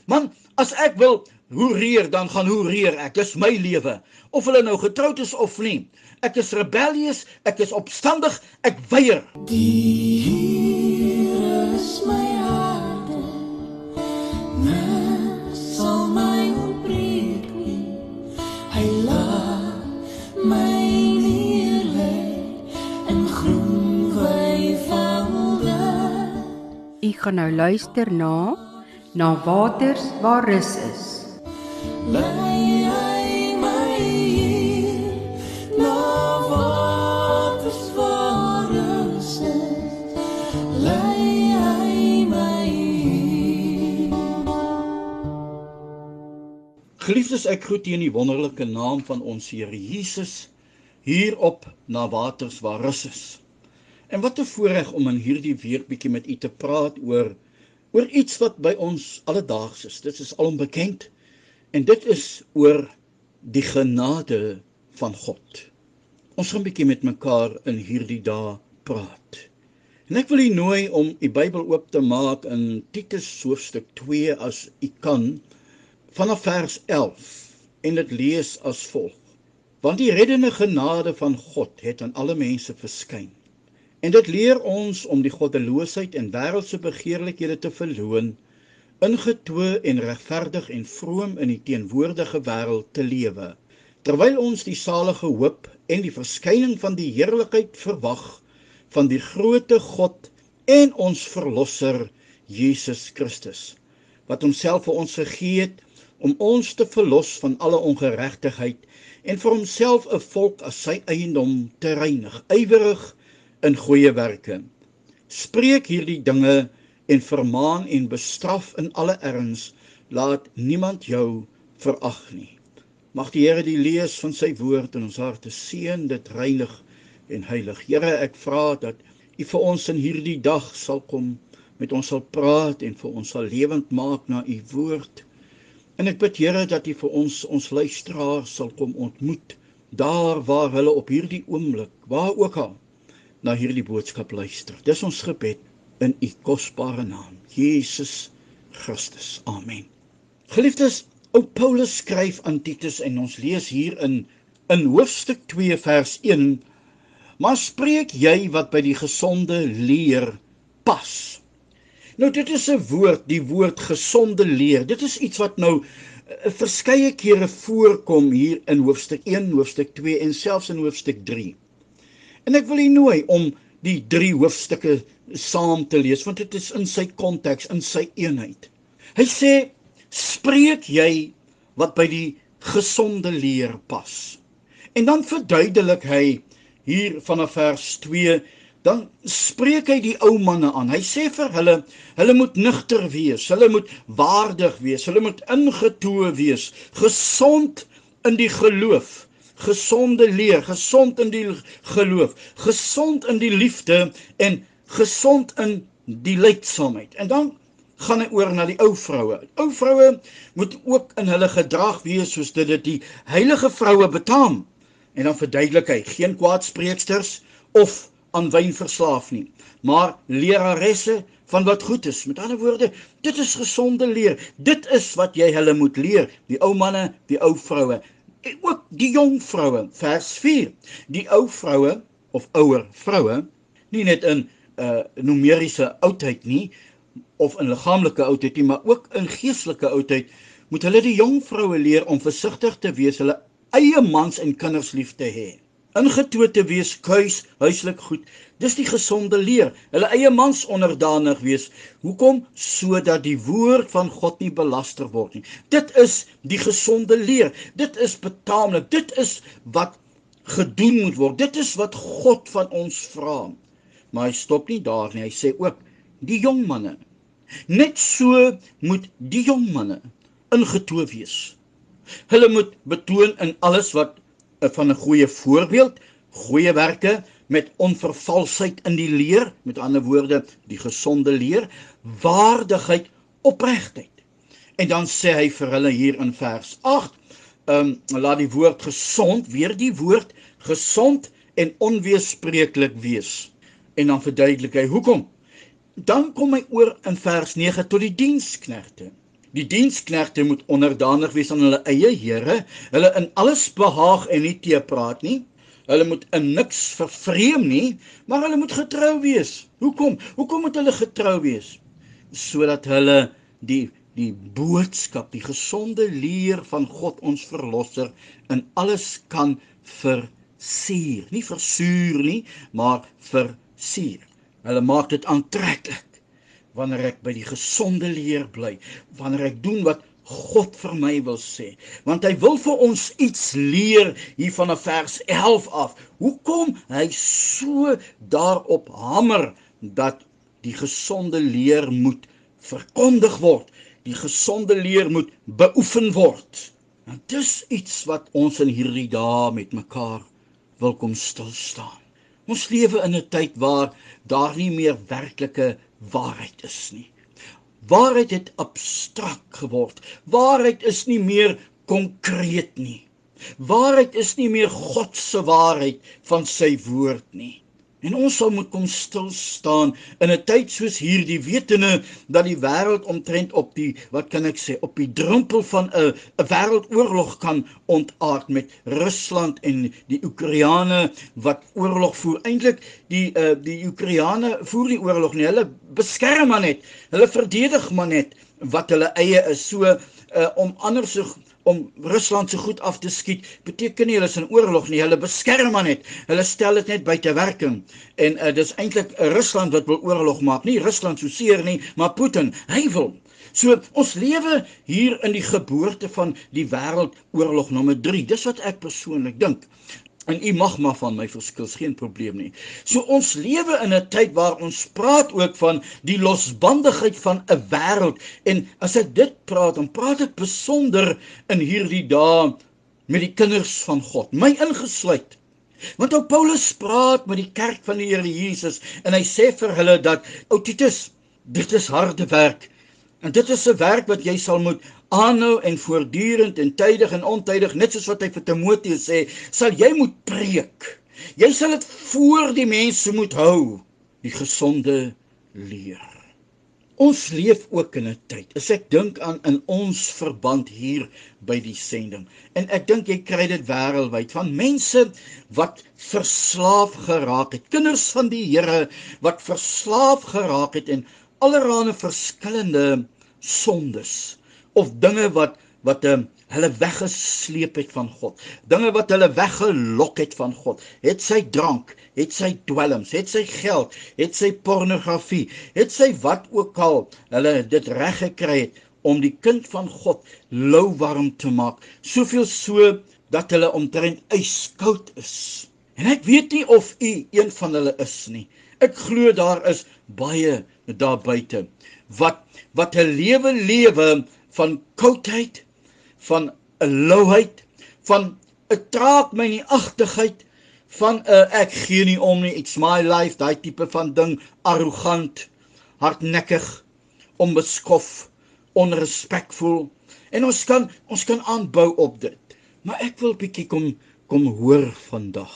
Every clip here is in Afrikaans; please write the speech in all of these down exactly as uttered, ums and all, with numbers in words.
Man, as ek wil hoereer, dan gaan hoereer ek, dis my lewe. Of hulle nou getroud is of nie. Ek is rebellious, ek is opstandig, ek weier. Die Here is my harde, niks sal my ontbreek nie. Hy laat my neerlê in groen weivelde. U gaan nou luister na Na waters waar rus is. Lei hy my hier, na waters waar rus is. Lei hy my hier. Geliefdes, ek groet u in die wonderlike naam van ons Here Jesus, hier op Na waters waar rus is. En wat 'n voorreg om in hierdie week bietjie met u te praat oor oor iets wat by ons alledaags is. Dit is alom bekend, en dit is oor die genade van God. Ons gaan bietjie met mekaar in hierdie dae praat. En ek wil u nooi om u Bybel oop te maak in Titus hoofstuk twee as u kan, vanaf vers elf, en dit lees as volg. Want die reddende genade van God het aan alle mense verskyn. En dit leer ons om die goddeloosheid en wêreldse begeerlikhede te verloon, ingetoe en regverdig en vroom in die teenwoordige wêreld te lewe, terwyl ons die salige hoop en die verskyning van die heerlikheid verwag van die groote God en ons verlosser Jesus Christus, wat homself vir ons gegee het om ons te verlos van alle ongeregtigheid en vir homself 'n volk as sy eiendom te reinig, ywerig in goeie werke. Spreek hierdie dinge en vermaan en bestraf in alle erns, laat niemand jou verag nie. Mag die Here die lees van sy woord in ons harte seën, dit reinig en heilig. Here, ek vra dat u vir ons in hierdie dag sal kom, met ons sal praat en vir ons sal lewend maak na u woord. En ek bid, Here, dat u vir ons, ons luisteraars sal kom ontmoet, daar waar hulle op hierdie oomblik, waar ook al, na hierdie boodskap luister. Dis ons gebed in u kosbare naam, Jesus Christus. Amen. Geliefdes, ou Paulus skryf aan Titus en ons lees hier in, in hoofstuk twee vers een, maar spreek jy wat by die gesonde leer pas. Nou dit is 'n woord, die woord gesonde leer. Dit is iets wat nou uh, verskeie kere voorkom hier in hoofstuk een, hoofstuk twee en selfs in hoofstuk drie. En ek wil u nooi om die drie hoofstukke saam te lees, want dit is in sy konteks, in sy eenheid. Hy sê, spreek jy wat by die gesonde leer pas. En dan verduidelik hy hier vanaf vers twee, dan spreek hy die ou manne aan. Hy sê vir hulle, hulle moet nugter wees, hulle moet waardig wees, hulle moet ingetoe wees, gesond in die geloof, gesonde leer, gesond in die geloof, gesond in die liefde en gesond in die lydsaamheid. En dan gaan hy oor na die ou vroue. Ou vroue moet ook in hulle gedrag wees soos dit dit die heilige vroue betaam. En dan verduidelik hy, geen kwaadspreeksters of aan wyn verslaaf nie, maar leraresse van wat goed is. Met ander woorde, dit is gesonde leer. Dit is wat jy hulle moet leer, die ou manne, die ou vroue. En ook die jong vroue, vers vier. Die ou vroue, of ouer vroue, nie net in uh, numeriese oudheid nie, of in liggaamlike oudheid nie, maar ook in geestelike oudheid, moet hulle die jong vroue leer om versigtig te wees, hulle eie mans en kinders lief te hê. Ingetoe te wees, kuis, huislik goed, dis die gesonde leer, hulle eie mans onderdanig wees. Hoekom? Sodat die woord van God nie belaster word nie. Dit is die gesonde leer, dit is betaamlik, dit is wat gedoen moet word, dit is wat God van ons vra. Maar hy stop nie daar nie, hy sê ook, die jong manne, net so moet die jong manne ingetoe wees. Hulle moet betoon in alles wat van 'n goeie voorbeeld, goeie werke, met onvervalsheid in die leer, met ander woorde, die gesonde leer, waardigheid, opregtheid. En dan sê hy vir hulle hier in vers agt, um, laat die woord gesond, weer die woord gesond en onweerspreeklik wees. En dan verduidelik hy, hoekom? Dan kom hy oor in vers nege tot die diensknegte. Die diensknegte moet onderdanig wees aan hulle eie here, hulle in alles behaag en nie teepraat nie. Hulle moet in niks vervreem nie, maar hulle moet getrou wees. Hoekom? Hoekom moet hulle getrou wees? Sodat hulle die die boodskap, die gesonde leer van God ons verlosser in alles kan versier. Nie versuur nie, maar versier. Hulle maak dit aantreklik wanneer ek by die gesonde leer bly, wanneer ek doen wat God vir my wil sê, want hy wil vir ons iets leer hier van vers elf af. Hoekom hy so daarop hamer dat die gesonde leer moet verkondig word, die gesonde leer moet beoefen word. En dis iets wat ons in hierdie dae met mekaar wil kom stilstaan. Ons lewe in 'n tyd waar daar nie meer werklike waarheid is nie. Waarheid het abstrakt geword. Waarheid is nie meer konkreet nie. Waarheid is nie meer God se waarheid van sy woord nie. En ons sal moet kom stil staan in 'n tyd soos hierdie, wetende dat die wêreld omtrent op die, wat kan ek sê, op die drempel van 'n 'n wêreldoorlog kan ontaard met Rusland en die Oekraïne wat oorlog voer. Eintlik die uh, die Oekraïne voer die oorlog nie, hulle beskerm maar net, hulle verdedig maar net wat hulle eie is. So uh, om ander so om Rusland so goed af te skiet, beteken nie hulle is in oorlog nie, hulle beskerm maar net, hulle stel dit net buite werking, en uh, dis eintlik uh, Rusland wat wil oorlog maak, nie Rusland so seer nie, maar Putin, hy wil. So, ons lewe hier in die geboorte van die wêreldoorlog nommer drie, dis wat ek persoonlik dink. En u mag maar van my verskil, is geen probleem nie. So ons lewe in 'n tyd waar ons praat ook van die losbandigheid van 'n wêreld. En as ek dit praat, dan praat ek besonder in hierdie dae met die kinders van God, my ingesluit. Want ou Paulus praat met die kerk van die Here Jesus en hy sê vir hulle dat, ou Titus, dit is harde werk. En dit is 'n werk wat jy sal moet aanhou en voortdurend en tydig en ontydig, net soos wat hy vir Timoteus sê, sal jy moet preek. Jy sal dit voor die mense moet hou, die gesonde leer. Ons leef ook in 'n tyd, as ek dink aan in ons verband hier by die sending, en ek dink jy kry dit wêreldwyd, van mense wat verslaaf geraak het, kinders van die Here wat verslaaf geraak het en allerlei verskillende sondes, of dinge wat, wat um, hulle weggesleep het van God, dinge wat hulle weggelok het van God, het sy drank, het sy dwelms, het sy geld, het sy pornografie, het sy wat ook al, hulle dit reg gekry het, om die kind van God lauwarm te maak, soveel so, dat hulle omtrent ijskoud is. En ek weet nie of u een van hulle is nie, ek glo daar is baie daar buite, wat, wat 'n lewe lewe, van koudheid, van 'n lauheid, van 'n traag my nie agtigheid, van 'n uh, ek gee nie om nie, it's my life, daai tipe van ding, arrogant, hardnekkig, onbeskof, onrespekvol, en ons kan, ons kan aanbou op dit, maar ek wil bietjie kom, kom hoor vandag.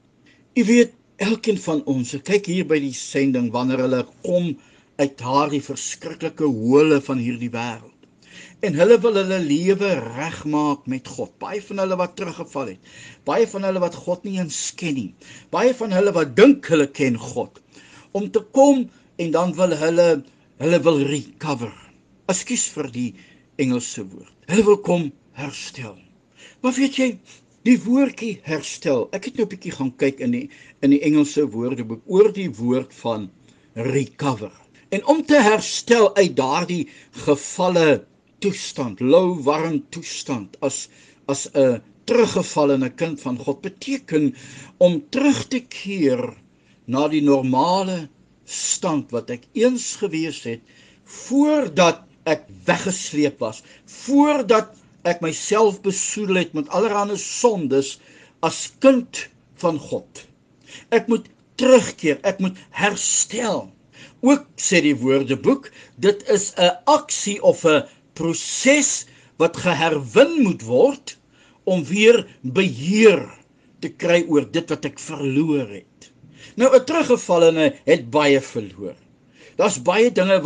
U weet, elkeen van ons, kyk hier by die sending, wanneer hulle kom uit daardie verskriklike hole van hierdie wêreld, en hulle wil hulle lewe regmaak met God. Baie van hulle wat teruggeval het, baie van hulle wat God nie eens ken nie, baie van hulle wat dink hulle ken God, om te kom en dan wil hulle, hulle wil recover. Ekskuus vir die Engelse woord. Hulle wil kom herstel. Maar weet jy, die woordjie herstel, ek het nou 'n bietjie gaan kyk in die, in die Engelse woordeboek, oor die woord van recover. En om te herstel uit daardie gevalle toestand, lauwarm toestand, as as 'n teruggevallene kind van God, beteken om terug te keer na die normale stand wat ek eens gewees het, voordat ek weggesleep was, voordat ek myself besoedel het met allerlei sondes as kind van God. Ek moet terugkeer, ek moet herstel. Ook sê die woordeboek, dit is 'n aksie of 'n proses wat geherwin moet word, om weer beheer te kry oor dit wat ek verloor het. Nou, 'n teruggevallene het baie verloor. Daar's baie dinge wat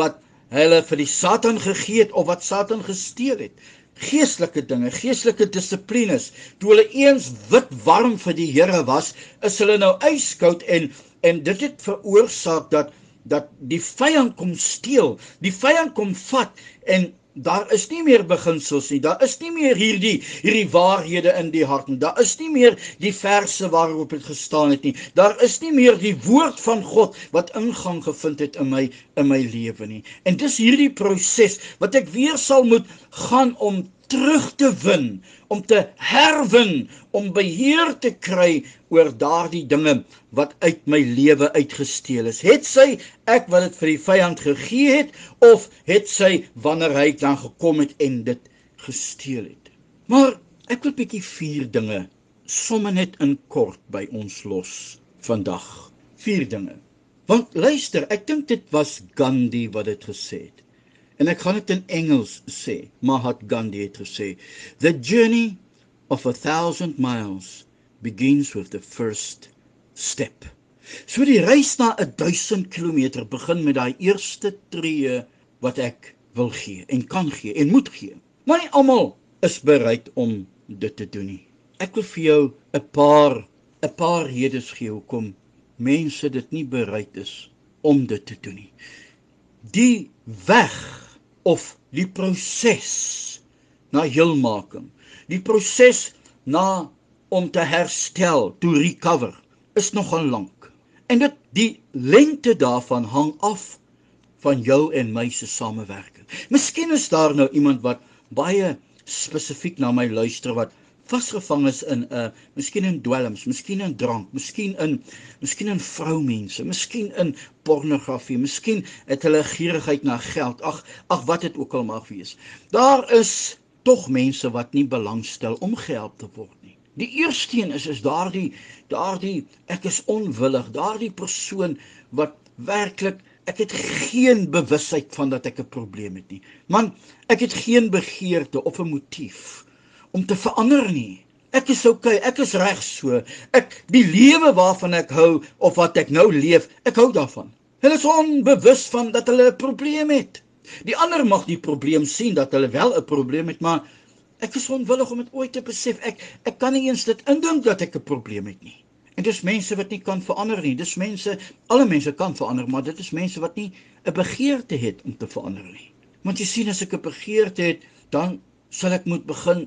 hulle vir die Satan gegee het of wat Satan gesteel het. Geestelike dinge, geestelike dissiplines. Toe hulle eens wit warm vir die Here was, is hulle nou ijskoud en en dit het veroorsaak dat dat die vyand kom steel, die vyand kom vat en daar is nie meer beginsels nie, daar is nie meer hierdie, hierdie waarhede in die hart nie, daar is nie meer die verse waarop het gestaan het nie, daar is nie meer die woord van God wat ingang gevind het in my, in my lewe nie. En dis hierdie proses wat ek weer sal moet gaan om terug te win, om te herwin, om beheer te kry oor daardie dinge wat uit my lewe uitgesteel is. Het sy ek wat dit vir die vyand gegee het, of het sy wanneer hy dan gekom het en dit gesteel het. Maar ek wil bietjie vier dinge, somme net in kort by ons los vandag. Vier dinge. Want luister, ek dink dit was Gandhi wat dit gesê het. En ek gaan dit in Engels sê, Mahatma Gandhi het gesê, "The journey of a thousand miles begins with the first step." So die reis na een duisend kilometer begin met die eerste tree wat ek wil gee, en kan gee, en moet gee. Maar nie almal is bereid om dit te doen nie. Ek wil vir jou een paar, een paar redes gee hoekom mense dit nie bereid is om dit te doen nie. Die weg of die proses na heelmaking, die proses na om te herstel, to recover, is nogal lank. En dit, die lengte daarvan hang af van jou en my se samewerking. Miskien is daar nou iemand wat baie spesifiek na my luister, wat vasgevang is in, uh, miskien in dwelms, miskien in drank, miskien in, miskien in vroumense, miskien in pornografie, miskien het hulle gierigheid na geld, ag, ag wat het ook al mag wees. Daar is tog mense wat nie belangstel om gehelp te word nie. Die eerste een is, is daardie, daardie, ek is onwillig, daardie persoon wat werklik, ek het geen bewusheid van dat ek 'n probleem het nie. Man, ek het geen begeerte of 'n motief om te verander nie. Ek is okay, ek is reg so. Ek, die lewe waarvan ek hou, of wat ek nou leef, ek hou daarvan. Hulle is onbewus van dat hulle 'n probleem het. Die ander mag die probleem sien, dat hulle wel 'n probleem het, maar ek is onwillig om het ooit te besef. Ek, ek kan nie eens dit indink dat ek 'n probleem het nie. En dis mense wat nie kan verander nie. Dis mense, alle mense kan verander, maar dit is mense wat nie 'n begeerte het om te verander nie. Want jy sien, as ek 'n begeerte het, dan sal ek moet begin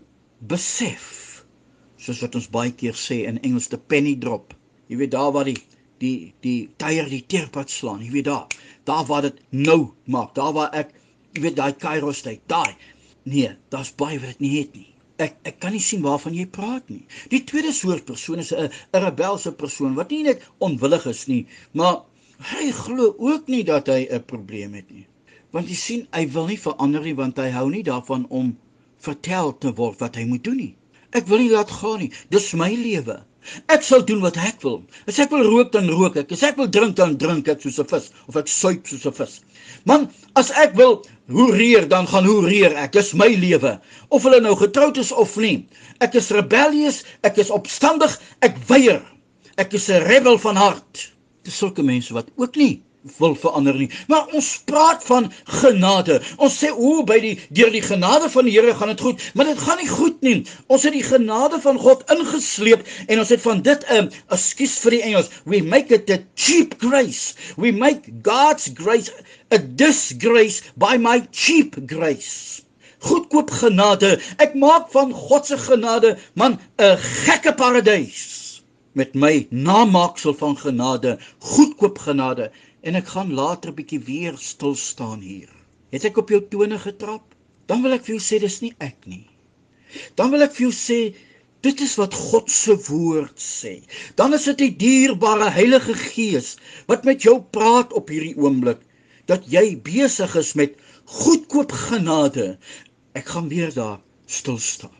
besef, soos wat ons baie keer sê in Engels, the penny drop. Jy weet, daar waar die, die, die tyre die teerpad slaan, jy weet daar, daar waar dit nou maak, daar waar ek, jy weet, die kairos tyd, daai, nee, daar's baie wat dit nie het nie. Ek, ek kan nie sien waarvan jy praat nie. Die tweede soort persoon is 'n 'n rebelse persoon, wat nie net onwillig is nie, maar hy glo ook nie dat hy 'n probleem het nie. Want jy sien, hy wil nie verander nie, want hy hou nie daarvan om vertel te word wat hy moet doen nie. Ek wil nie laat gaan nie, dis my lewe. Ek sal doen wat ek wil. As ek wil rook, dan rook ek. As ek wil drink, dan drink ek soos 'n vis, of ek suip soos 'n vis. Man, as ek wil hoereer, dan gaan hoereer ek. Dis my lewe. Of hulle nou getroud is of nie. Ek is rebellious, ek is opstandig, ek weier. Ek is 'n rebel van hart. Dis sulke mense wat ook nie wil verander nie. Maar ons praat van genade. Ons sê, o, by die, deur die genade van die Here gaan dit goed, maar dit gaan nie goed nie. Ons het die genade van God ingesleep, en ons het van dit, um, ekskuus vir die Engels, we make it a cheap grace. We make God's grace a disgrace by my cheap grace. Goedkoop genade. Ek maak van God se genade, man, 'n gekke paradys. Met my namaaksel van genade, goedkoop genade. En ek gaan later bietjie weer stil staan hier. Het ek op jou tone getrap? Dan wil ek vir jou sê, dis nie ek nie. Dan wil ek vir jou sê, dit is wat God se woord sê. Dan is dit die dierbare Heilige Gees, wat met jou praat op hierdie oomblik, dat jy besig is met goedkoop genade. Ek gaan weer daar stil staan.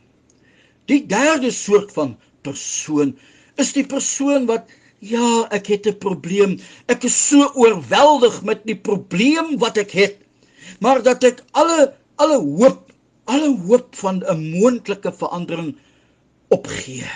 Die derde soort van persoon, is die persoon wat, ja, ek het 'n probleem, ek is so oorweldig met die probleem wat ek het, maar dat ek alle, alle hoop, alle hoop van 'n moontlike verandering opgee.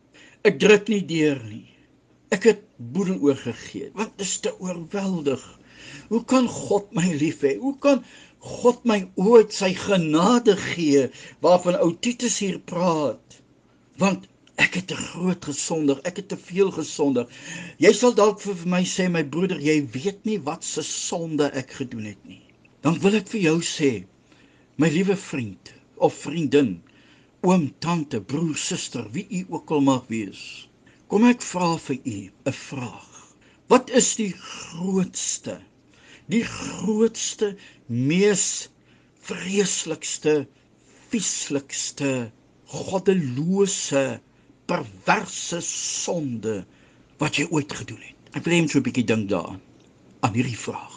Ek druk nie deur nie. Ek het boedel oorgegee, want dit is te oorweldig. Hoe kan God my lief hê? Hoe kan God my ooit sy genade gee, waarvan ou Titus hier praat? Want ek het te groot gesondig, ek het te veel gesondig. Jy sal dalk vir my sê, my broeder, jy weet nie wat se sonde ek gedoen het nie. Dan wil ek vir jou sê, my liewe vriend of vriendin, oom, tante, broer, suster, wie u ook al mag wees, kom ek vra vir u 'n vraag. Wat is die grootste, die grootste, mees vreeslikste, vieslikste, goddelose, perverse sonde wat jy ooit gedoen het? Ek wil hê jy moet so 'n bietjie dink daaraan, aan hierdie vraag.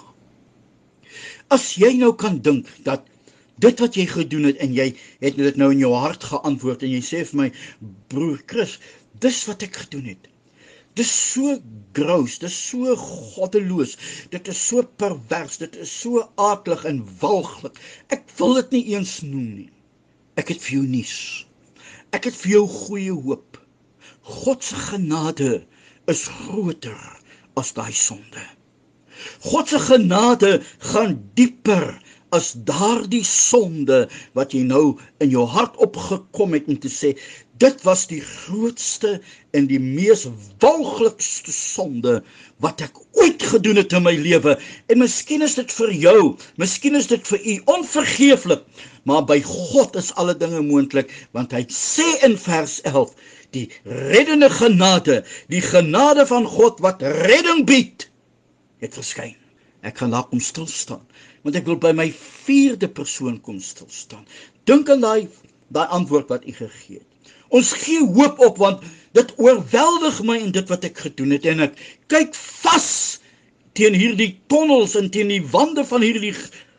As jy nou kan dink dat dit wat jy gedoen het, en jy het dit nou in jou hart geantwoord, en jy sê vir my, broer Chris, dis wat ek gedoen het. Dis so gross, dis so goddeloos, dit is so pervers, dit is so aaklig en walglik. Ek wil dit nie eens noem nie. Ek het vir jou nuus. Ek het vir jou goeie hoop. God se genade is groter as daai sonde. God se genade gaan dieper as daardie sonde wat jy nou in jou hart opgekom het om te sê, dit was die grootste en die mees walglikste sonde wat ek ooit gedoen het in my lewe. En miskien is dit vir jou, miskien is dit vir u onvergeeflik, maar by God is alle dinge moontlik, want hy sê in vers elf, die reddende genade, die genade van God wat redding bied, het verskyn. Ek gaan daar kom stilstaan, want ek wil by my vierde persoon kom stilstaan. Dink aan daai, daai antwoord wat u gegee het. Ons gee hoop op, want dit oorweldig my in dit wat ek gedoen het, en ek kyk vas teen hierdie tonnels en teen die wande van hierdie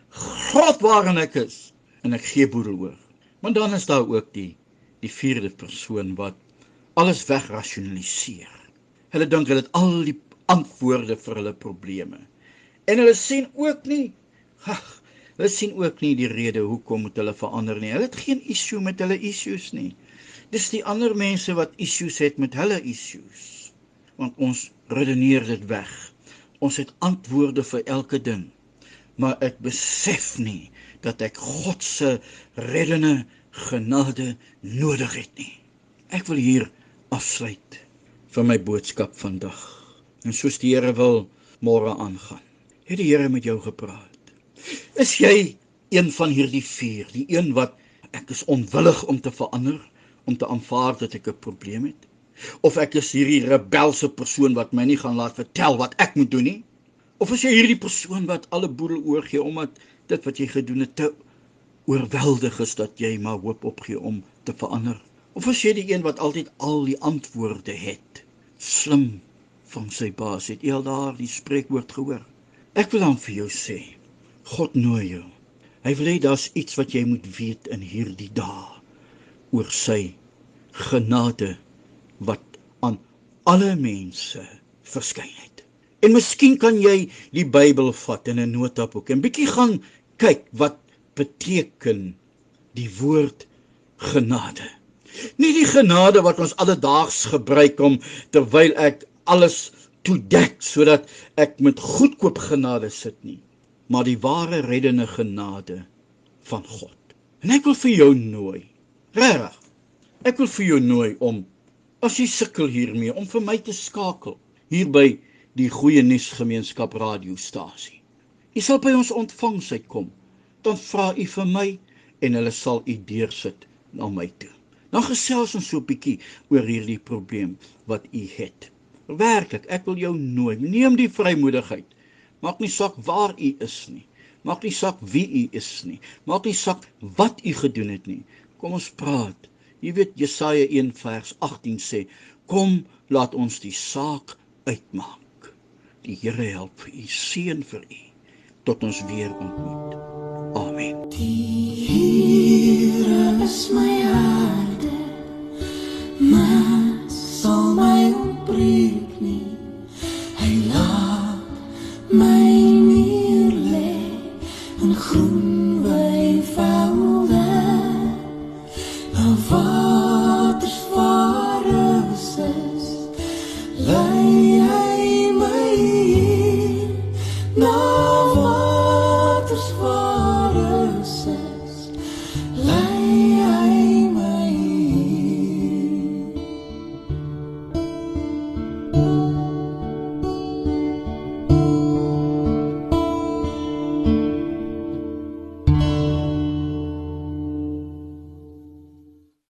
grot waarin ek is, en ek gee boereloor. Maar dan is daar ook die, die vierde persoon wat alles wegrationaliseer. Hulle dink hulle het al die antwoorde vir hulle probleme. En hulle sien ook nie, ach, hulle sien ook nie die rede hoekom moet hulle verander nie. Hulle het geen issue met hulle issues nie. Dis die ander mense wat issues het met hulle issues. Want ons redeneer dit weg. Ons het antwoorde vir elke ding. Maar ek besef nie dat ek God se reddende genade nodig het nie. Ek wil hier afsluit van my boodskap vandag. En soos die Here wil môre aangaan, het die Here met jou gepraat. Is jy een van hierdie vier, die een wat ek is onwillig om te verander, om te aanvaar dat ek 'n probleem het? Of ek is hierdie rebelse persoon wat my nie gaan laat vertel wat ek moet doen nie? Of is jy hierdie persoon wat alle boedel oorgee omdat dit wat jy gedoen het te oorweldig is dat jy maar hoop opgee om te verander? Of is jy die een wat altyd al die antwoorde het? Slim van sy baas, het jy al daar die spreekwoord gehoor? Ek wil dan vir jou sê, God nooi jou. Hy wil hê daar's iets wat jy moet weet in hierdie dae oor sy genade wat aan alle mense verskyn het. En miskien kan jy die Bybel vat in 'n notaboek en bietjie gaan kyk wat beteken die woord genade. Nie die genade wat ons alledaags gebruik om terwyl ek alles toedek sodat ek met goedkoop genade sit nie, maar die ware reddende genade van God. En ek wil vir jou nooi, regtig, ek wil vir jou nooi om, as jy sukkel hiermee, om vir my te skakel, hier by die Goeie Nuus Gemeenskap radiostasie. Jy sal by ons ontvangs uitkom, dan vra u vir my, en hulle sal u deursit na my toe. Dan gesels ons so 'n bietjie oor hierdie probleem wat u het. Werklik, ek wil jou nooi, neem die vrymoedigheid. Maak nie saak waar u is nie. Maak nie saak wie u is nie. Maak nie saak wat u gedoen het nie. Kom ons praat. Jy weet, Jesaja een vers agttien sê, kom, laat ons die saak uitmaak. Die Here help vir u, seën vir u, tot ons weer ontmoet. Amen. Die Here is my